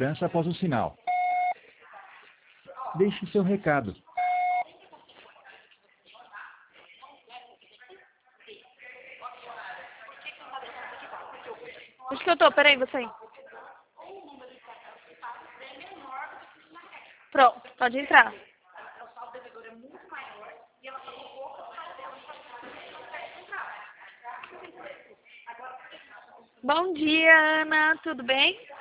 distância após o sinal. Deixe seu recado. Onde que eu tô? Peraí, você aí. Pronto, pode entrar. Bom dia, Ana. Tudo bem?